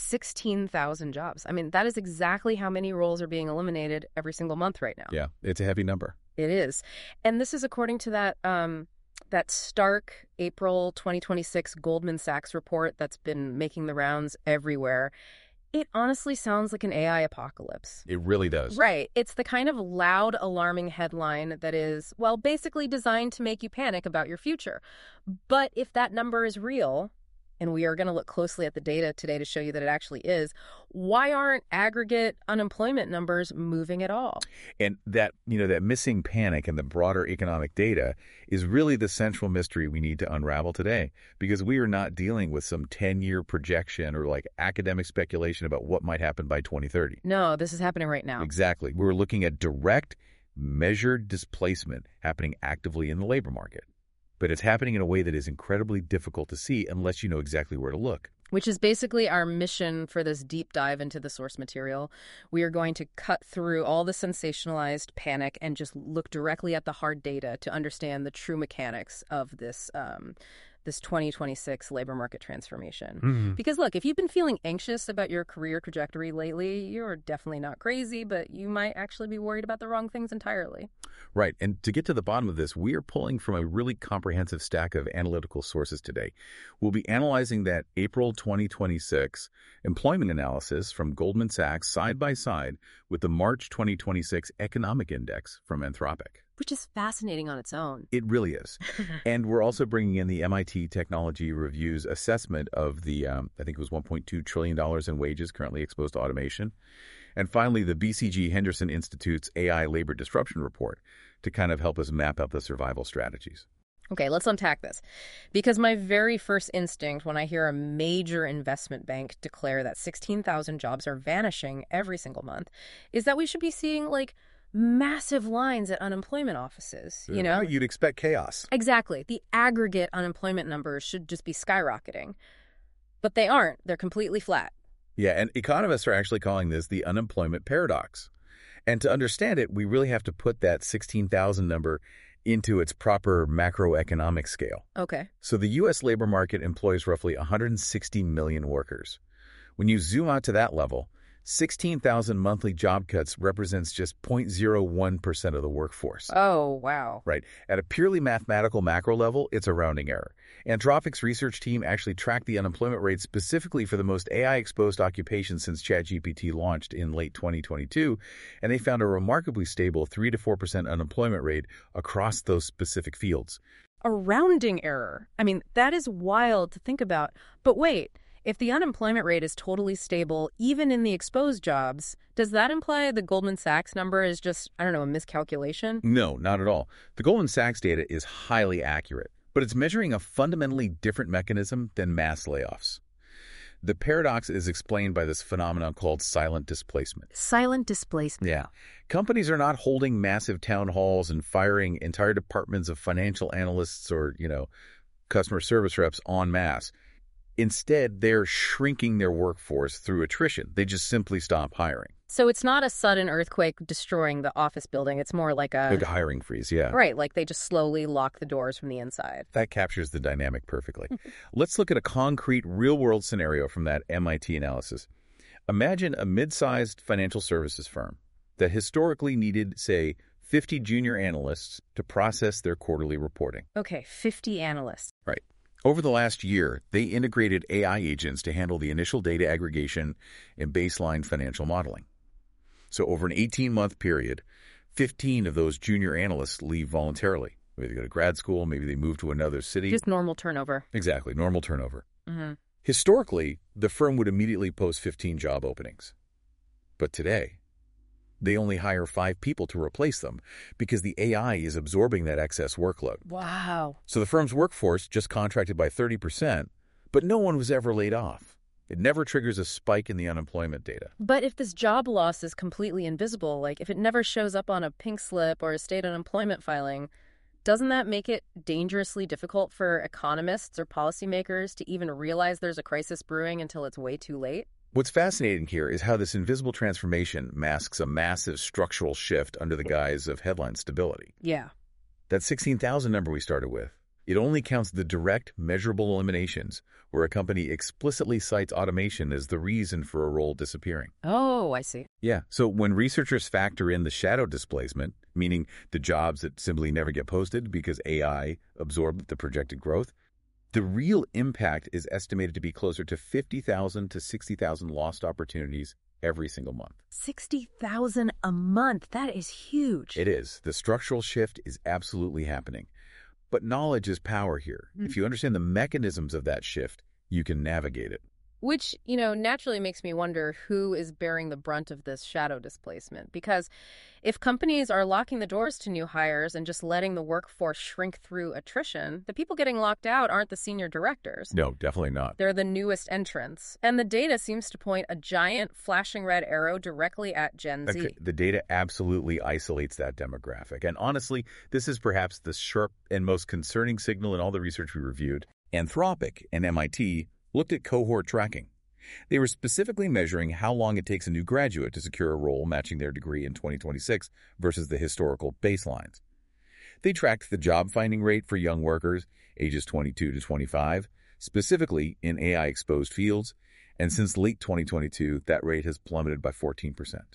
16,000 jobs. I mean, that is exactly how many roles are being eliminated every single month right now. Yeah, it's a heavy number. It is. And this is according to that stark April 2026 Goldman Sachs report that's been making the rounds everywhere. It honestly sounds like an AI apocalypse. It really does. Right. It's the kind of loud, alarming headline that is, well, basically designed to make you panic about your future. But if that number is real, and we are going to look closely at the data today to show you that it actually is, why aren't aggregate unemployment numbers moving at all? And that missing panic in the broader economic data is really the central mystery we need to unravel today, because we are not dealing with some 10-year projection or like academic speculation about what might happen by 2030. No, this is happening right now. Exactly. We're looking at direct, measured displacement happening actively in the labor market. But it's happening in a way that is incredibly difficult to see unless you know exactly where to look. Which is basically our mission for this deep dive into the source material. We are going to cut through all the sensationalized panic and just look directly at the hard data to understand the true mechanics of this 2026 labor market transformation. Mm-hmm. Because look, if you've been feeling anxious about your career trajectory lately, you're definitely not crazy, but you might actually be worried about the wrong things entirely. Right. And to get to the bottom of this, we are pulling from a really comprehensive stack of analytical sources today. We'll be analyzing that April 2026 employment analysis from Goldman Sachs side by side with the March 2026 economic index from Anthropic. Which is fascinating on its own. It really is. And we're also bringing in the MIT Technology Review's assessment of the, I think it was $1.2 trillion in wages currently exposed to automation. And finally, the BCG Henderson Institute's AI Labor Disruption Report to kind of help us map out the survival strategies. Okay, let's unpack this. Because my very first instinct when I hear a major investment bank declare that 16,000 jobs are vanishing every single month is that we should be seeing, massive lines at unemployment offices, you know? You'd expect chaos. Exactly. The aggregate unemployment numbers should just be skyrocketing. But they aren't. They're completely flat. Yeah, and economists are actually calling this the unemployment paradox. And to understand it, we really have to put that 16,000 number into its proper macroeconomic scale. Okay. So the U.S. labor market employs roughly 160 million workers. When you zoom out to that level, 16,000 monthly job cuts represents just 0.01% of the workforce. Oh, wow. Right. At a purely mathematical macro level, it's a rounding error. Anthropic's research team actually tracked the unemployment rate specifically for the most AI-exposed occupations since ChatGPT launched in late 2022, and they found a remarkably stable 3 to 4% unemployment rate across those specific fields. A rounding error. I mean, that is wild to think about. But wait. If the unemployment rate is totally stable, even in the exposed jobs, does that imply the Goldman Sachs number is just, a miscalculation? No, not at all. The Goldman Sachs data is highly accurate, but it's measuring a fundamentally different mechanism than mass layoffs. The paradox is explained by this phenomenon called silent displacement. Silent displacement. Yeah. Companies are not holding massive town halls and firing entire departments of financial analysts or, customer service reps en masse. Instead, they're shrinking their workforce through attrition. They just simply stop hiring. So it's not a sudden earthquake destroying the office building. It's more like a hiring freeze, yeah. Right, like they just slowly lock the doors from the inside. That captures the dynamic perfectly. Let's look at a concrete, real-world scenario from that MIT analysis. Imagine a mid-sized financial services firm that historically needed, say, 50 junior analysts to process their quarterly reporting. Okay, 50 analysts. Right. Over the last year, they integrated AI agents to handle the initial data aggregation and baseline financial modeling. So over an 18-month period, 15 of those junior analysts leave voluntarily. Maybe they go to grad school, maybe they move to another city. Just normal turnover. Exactly, normal turnover. Mm-hmm. Historically, the firm would immediately post 15 job openings. But today, they only hire 5 people to replace them because the AI is absorbing that excess workload. Wow. So the firm's workforce just contracted by 30%, but no one was ever laid off. It never triggers a spike in the unemployment data. But if this job loss is completely invisible, like if it never shows up on a pink slip or a state unemployment filing, doesn't that make it dangerously difficult for economists or policymakers to even realize there's a crisis brewing until it's way too late? What's fascinating here is how this invisible transformation masks a massive structural shift under the guise of headline stability. Yeah. That 16,000 number we started with, It only counts the direct, measurable eliminations, where a company explicitly cites automation as the reason for a role disappearing. Oh, I see. Yeah, so when researchers factor in the shadow displacement, meaning the jobs that simply never get posted because AI absorbed the projected growth, the real impact is estimated to be closer to 50,000 to 60,000 lost opportunities every single month. 60,000 a month. That is huge. It is. The structural shift is absolutely happening. But knowledge is power here. If you understand the mechanisms of that shift, you can navigate it. Which, naturally makes me wonder who is bearing the brunt of this shadow displacement. Because if companies are locking the doors to new hires and just letting the workforce shrink through attrition, the people getting locked out aren't the senior directors. No, definitely not. They're the newest entrants. And the data seems to point a giant flashing red arrow directly at Gen Z. Okay, the data absolutely isolates that demographic. And honestly, this is perhaps the sharp and most concerning signal in all the research we reviewed. Anthropic and MIT looked at cohort tracking. They were specifically measuring how long it takes a new graduate to secure a role matching their degree in 2026 versus the historical baselines. They tracked the job finding rate for young workers, ages 22 to 25, specifically in AI-exposed fields, and since late 2022, that rate has plummeted by 14%.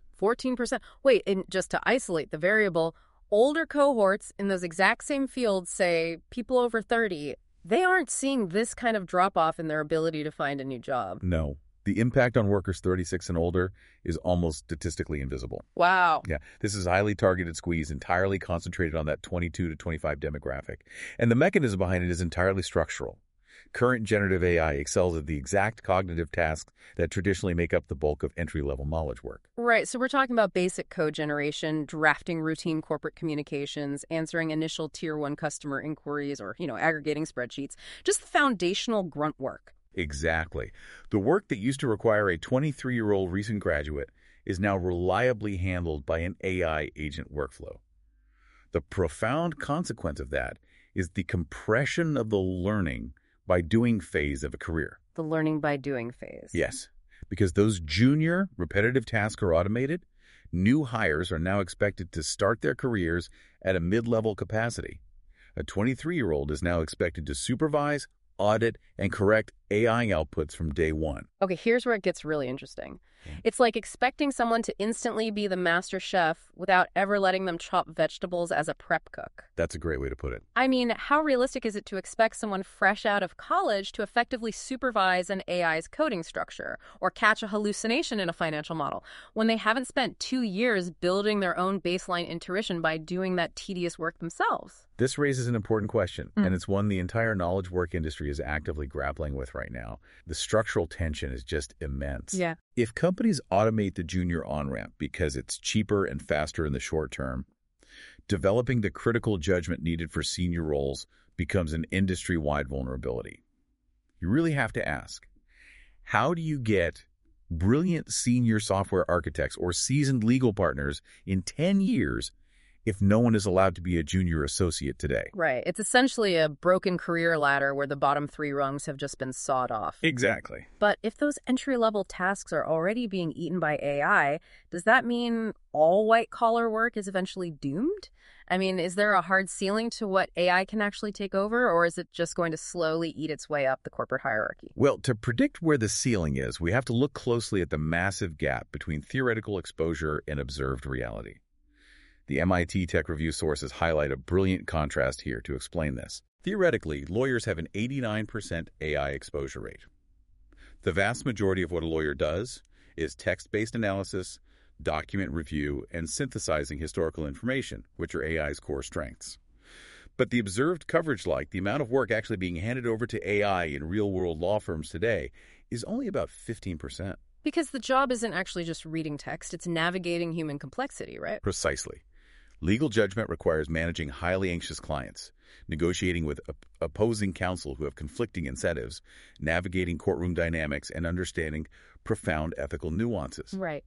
14%? Wait, and just to isolate the variable, older cohorts in those exact same fields, say people over 30, they aren't seeing this kind of drop-off in their ability to find a new job. No. The impact on workers 36 and older is almost statistically invisible. Wow. Yeah, this is highly targeted squeeze, entirely concentrated on that 22 to 25 demographic. And the mechanism behind it is entirely structural. Current generative AI excels at the exact cognitive tasks that traditionally make up the bulk of entry-level knowledge work. Right, so we're talking about basic code generation, drafting routine corporate communications, answering initial Tier 1 customer inquiries, or, aggregating spreadsheets. Just the foundational grunt work. Exactly. The work that used to require a 23-year-old recent graduate is now reliably handled by an AI agent workflow. The profound consequence of that is the compression of the learning by doing phase of a career. The learning by doing phase. Yes, because those junior repetitive tasks are automated, new hires are now expected to start their careers at a mid-level capacity. A 23-year-old is now expected to supervise, audit, and correct AI outputs from day one. Okay, here's where it gets really interesting. It's like expecting someone to instantly be the master chef without ever letting them chop vegetables as a prep cook. That's a great way to put it. I mean, how realistic is it to expect someone fresh out of college to effectively supervise an AI's coding structure or catch a hallucination in a financial model when they haven't spent 2 years building their own baseline intuition by doing that tedious work themselves? This raises an important question, and it's one the entire knowledge work industry is actively grappling with right now. The structural tension is just immense. Yeah. If companies automate the junior on-ramp because it's cheaper and faster in the short term, developing the critical judgment needed for senior roles becomes an industry-wide vulnerability. You really have to ask, how do you get brilliant senior software architects or seasoned legal partners in 10 years if no one is allowed to be a junior associate today? Right. It's essentially a broken career ladder where the bottom 3 rungs have just been sawed off. Exactly. But if those entry-level tasks are already being eaten by AI, does that mean all white-collar work is eventually doomed? I mean, is there a hard ceiling to what AI can actually take over, or is it just going to slowly eat its way up the corporate hierarchy? Well, to predict where the ceiling is, we have to look closely at the massive gap between theoretical exposure and observed reality. The MIT Tech Review sources highlight a brilliant contrast here to explain this. Theoretically, lawyers have an 89% AI exposure rate. The vast majority of what a lawyer does is text-based analysis, document review, and synthesizing historical information, which are AI's core strengths. But the observed coverage, like the amount of work actually being handed over to AI in real-world law firms today, is only about 15%. Because the job isn't actually just reading text, it's navigating human complexity, right? Precisely. Legal judgment requires managing highly anxious clients, negotiating with opposing counsel who have conflicting incentives, navigating courtroom dynamics, and understanding profound ethical nuances. Right.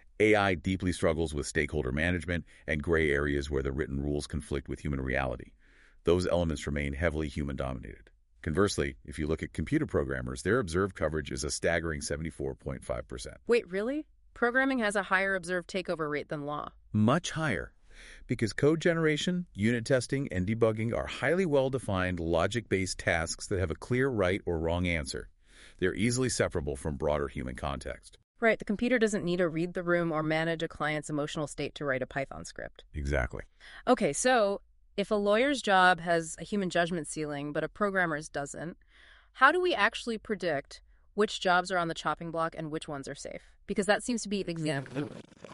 AI deeply struggles with stakeholder management and gray areas where the written rules conflict with human reality. Those elements remain heavily human-dominated. Conversely, if you look at computer programmers, their observed coverage is a staggering 74.5%. Wait, really? Programming has a higher observed takeover rate than law? Much higher. Because code generation, unit testing, and debugging are highly well-defined, logic-based tasks that have a clear right or wrong answer. They're easily separable from broader human context. Right, the computer doesn't need to read the room or manage a client's emotional state to write a Python script. Exactly. Okay, so if a lawyer's job has a human judgment ceiling, but a programmer's doesn't, how do we actually predict which jobs are on the chopping block and which ones are safe? Because that seems to be the example.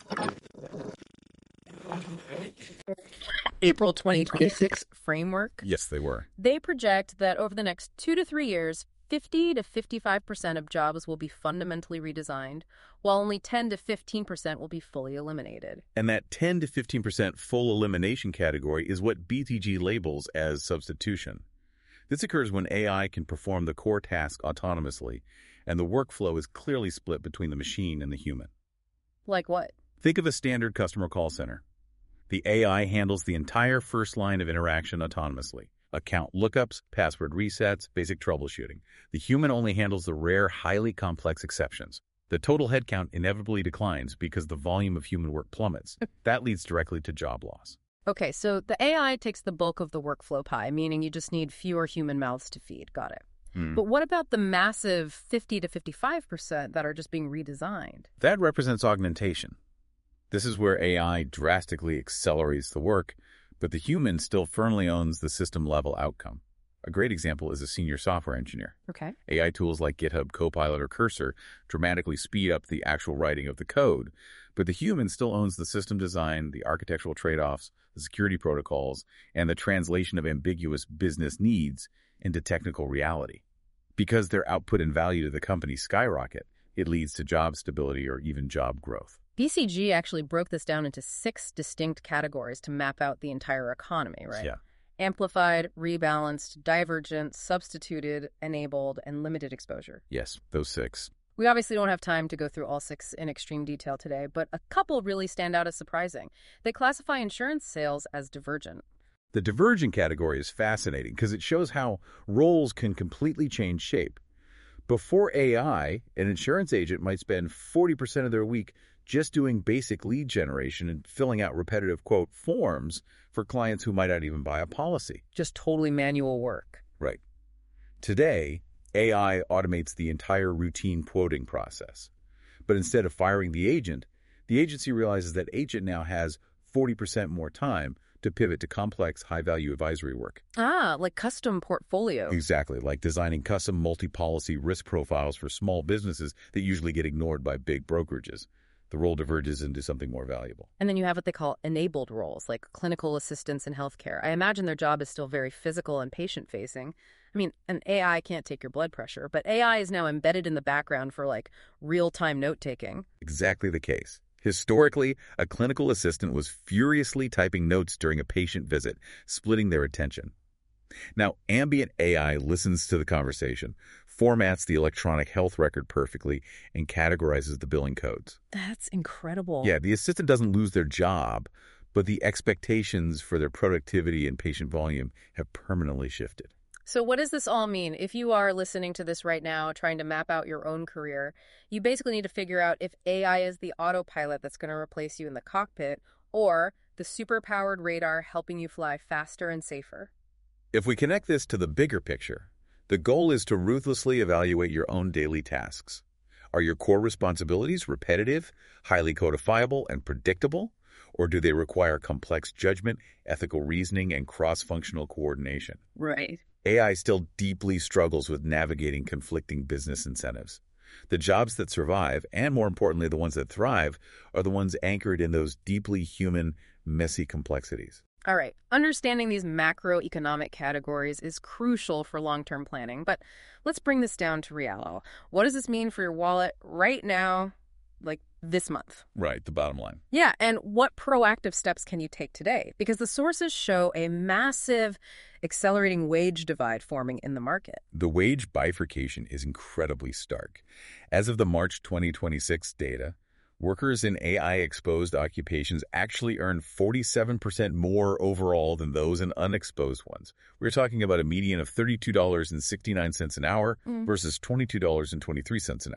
April 2026 framework. Yes, they were. They project that over the next 2 to 3 years, 50 to 55% of jobs will be fundamentally redesigned, while only 10 to 15% will be fully eliminated. And that 10 to 15% full elimination category is what BTG labels as substitution. This occurs when AI can perform the core task autonomously, and the workflow is clearly split between the machine and the human. Like what? Think of a standard customer call center. The AI handles the entire first line of interaction autonomously. Account lookups, password resets, basic troubleshooting. The human only handles the rare, highly complex exceptions. The total headcount inevitably declines because the volume of human work plummets. That leads directly to job loss. Okay, so the AI takes the bulk of the workflow pie, meaning you just need fewer human mouths to feed. Got it. But what about the massive 50 to 55% that are just being redesigned? That represents augmentation. This is where AI drastically accelerates the work, but the human still firmly owns the system-level outcome. A great example is a senior software engineer. Okay. AI tools like GitHub Copilot or Cursor dramatically speed up the actual writing of the code, but the human still owns the system design, the architectural trade-offs, the security protocols, and the translation of ambiguous business needs into technical reality. Because their output and value to the company skyrocket, it leads to job stability or even job growth. BCG actually broke this down into 6 distinct categories to map out the entire economy, right? Yeah. Amplified, rebalanced, divergent, substituted, enabled, and limited exposure. Yes, those 6. We obviously don't have time to go through all 6 in extreme detail today, but a couple really stand out as surprising. They classify insurance sales as divergent. The divergent category is fascinating because it shows how roles can completely change shape. Before AI, an insurance agent might spend 40% of their week just doing basic lead generation and filling out repetitive, quote, forms for clients who might not even buy a policy. Just totally manual work. Right. Today, AI automates the entire routine quoting process. But instead of firing the agency realizes that agent now has 40% more time to pivot to complex, high-value advisory work. Ah, like custom portfolio. Exactly, like designing custom multi-policy risk profiles for small businesses that usually get ignored by big brokerages. The role diverges into something more valuable. And then you have what they call enabled roles, like clinical assistants in healthcare. I imagine their job is still very physical and patient-facing. I mean, an AI can't take your blood pressure, but AI is now embedded in the background for, like, real-time note-taking. Exactly the case. Historically, a clinical assistant was furiously typing notes during a patient visit, splitting their attention. Now, ambient AI listens to the conversation, formats the electronic health record perfectly, and categorizes the billing codes. That's incredible. Yeah, the assistant doesn't lose their job, but the expectations for their productivity and patient volume have permanently shifted. So what does this all mean? If you are listening to this right now, trying to map out your own career, you basically need to figure out if AI is the autopilot that's going to replace you in the cockpit, or the super-powered radar helping you fly faster and safer. If we connect this to the bigger picture, the goal is to ruthlessly evaluate your own daily tasks. Are your core responsibilities repetitive, highly codifiable, and predictable? Or do they require complex judgment, ethical reasoning, and cross-functional coordination? Right. AI still deeply struggles with navigating conflicting business incentives. The jobs that survive, and more importantly, the ones that thrive, are the ones anchored in those deeply human, messy complexities. All right. Understanding these macroeconomic categories is crucial for long-term planning, but let's bring this down to reality. What does this mean for your wallet right now, like this month? Right, the bottom line. Yeah, and what proactive steps can you take today? Because the sources show a massive accelerating wage divide forming in the market. The wage bifurcation is incredibly stark. As of the March 2026 data, workers in AI-exposed occupations actually earn 47% more overall than those in unexposed ones. We're talking about a median of $32.69 an hour versus $22.23 an hour.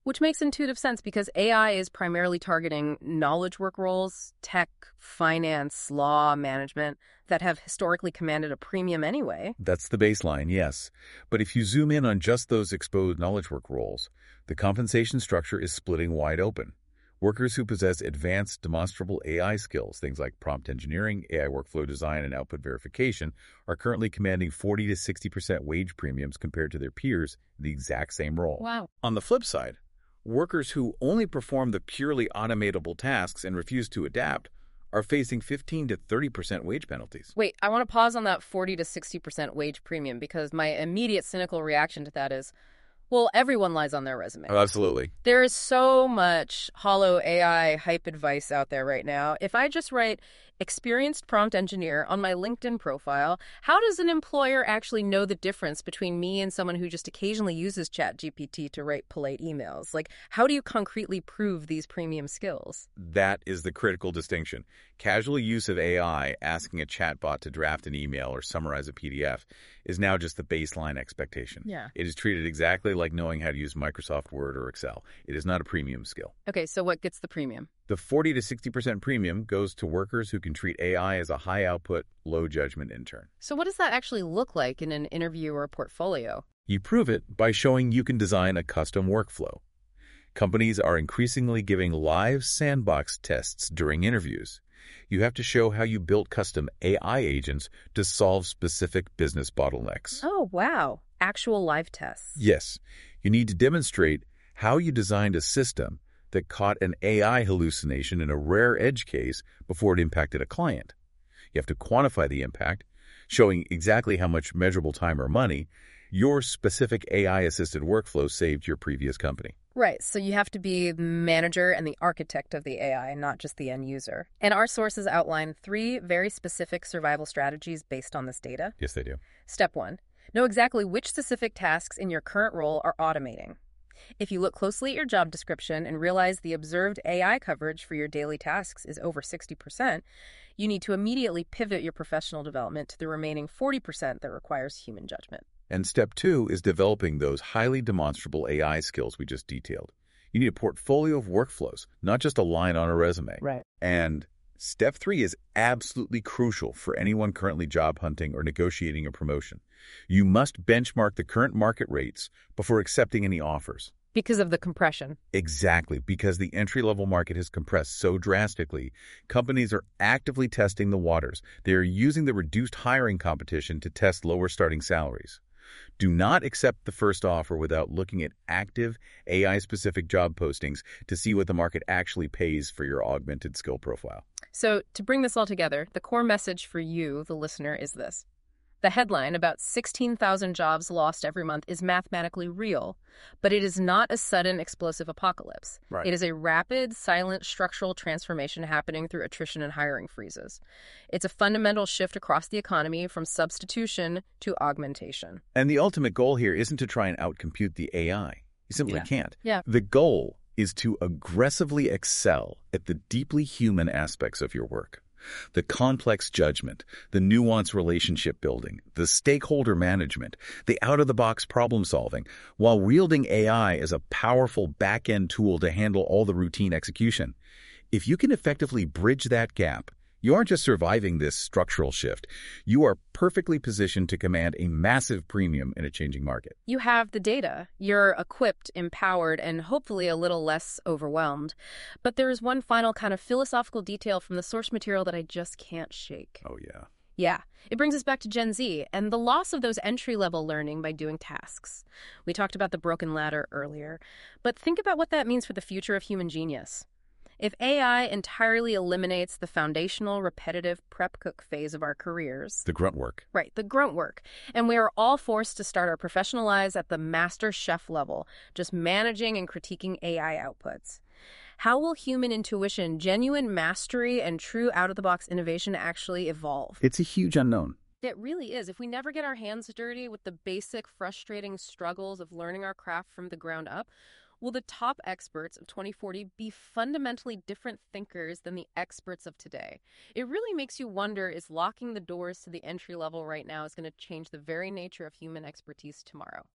Which makes intuitive sense because AI is primarily targeting knowledge work roles, tech, finance, law, management that have historically commanded a premium anyway. That's the baseline, yes. But if you zoom in on just those exposed knowledge work roles, the compensation structure is splitting wide open. Workers who possess advanced demonstrable AI skills, things like prompt engineering, AI workflow design, and output verification, are currently commanding 40 to 60% wage premiums compared to their peers in the exact same role. Wow. On the flip side, workers who only perform the purely automatable tasks and refuse to adapt are facing 15 to 30% wage penalties. Wait, I want to pause on that 40 to 60% wage premium because my immediate cynical reaction to that is, well, everyone lies on their resume. Oh, absolutely. There is so much hollow AI hype advice out there right now. If I just write experienced prompt engineer on my LinkedIn profile, how does an employer actually know the difference between me and someone who just occasionally uses ChatGPT to write polite emails? Like, how do you concretely prove these premium skills? That is the critical distinction. Casual use of AI, asking a chatbot to draft an email or summarize a PDF, is now just the baseline expectation. Yeah. It is treated exactly like knowing how to use Microsoft Word or Excel. It is not a premium skill. Okay, so what gets the premium? The 40 to 60% premium goes to workers who can treat AI as a high-output, low-judgment intern. So what does that actually look like in an interview or a portfolio? You prove it by showing you can design a custom workflow. Companies are increasingly giving live sandbox tests during interviews. You have to show how you built custom AI agents to solve specific business bottlenecks. Oh, wow. Actual live tests. Yes, you need to demonstrate how you designed a system that caught an AI hallucination in a rare edge case before it impacted a client. You have to quantify the impact, showing exactly how much measurable time or money your specific AI-assisted workflow saved your previous company. Right, so you have to be the manager and the architect of the AI, not just the end user. And our sources outline 3 very specific survival strategies based on this data. Yes, they do. Step 1, know exactly which specific tasks in your current role are automating. If you look closely at your job description and realize the observed AI coverage for your daily tasks is over 60%, you need to immediately pivot your professional development to the remaining 40% that requires human judgment. And step 2 is developing those highly demonstrable AI skills we just detailed. You need a portfolio of workflows, not just a line on a resume. Right. And step 3 is absolutely crucial for anyone currently job hunting or negotiating a promotion. You must benchmark the current market rates before accepting any offers. Because of the compression. Exactly, because the entry-level market has compressed so drastically, companies are actively testing the waters. They are using the reduced hiring competition to test lower starting salaries. Do not accept the first offer without looking at active AI-specific job postings to see what the market actually pays for your augmented skill profile. So, to bring this all together, the core message for you, the listener, is this. The headline, about 16,000 jobs lost every month, is mathematically real, but it is not a sudden explosive apocalypse. Right. It is a rapid, silent, structural transformation happening through attrition and hiring freezes. It's a fundamental shift across the economy from substitution to augmentation. And the ultimate goal here isn't to try and outcompute the AI. You simply can't. Yeah. The goal is to aggressively excel at the deeply human aspects of your work. The complex judgment, the nuanced relationship building, the stakeholder management, the out-of-the-box problem solving, while wielding AI as a powerful back-end tool to handle all the routine execution. If you can effectively bridge that gap, you aren't just surviving this structural shift. You are perfectly positioned to command a massive premium in a changing market. You have the data. You're equipped, empowered, and hopefully a little less overwhelmed. But there is one final kind of philosophical detail from the source material that I just can't shake. Oh, yeah. Yeah, it brings us back to Gen Z and the loss of those entry-level learning by doing tasks. We talked about the broken ladder earlier, but think about what that means for the future of human genius. If AI entirely eliminates the foundational, repetitive prep-cook phase of our careers... The grunt work. Right, the grunt work. And we are all forced to start our professional lives at the master chef level, just managing and critiquing AI outputs. How will human intuition, genuine mastery, and true out-of-the-box innovation actually evolve? It's a huge unknown. It really is. If we never get our hands dirty with the basic, frustrating struggles of learning our craft from the ground up, will the top experts of 2040 be fundamentally different thinkers than the experts of today? It really makes you wonder, is locking the doors to the entry level right now is going to change the very nature of human expertise tomorrow?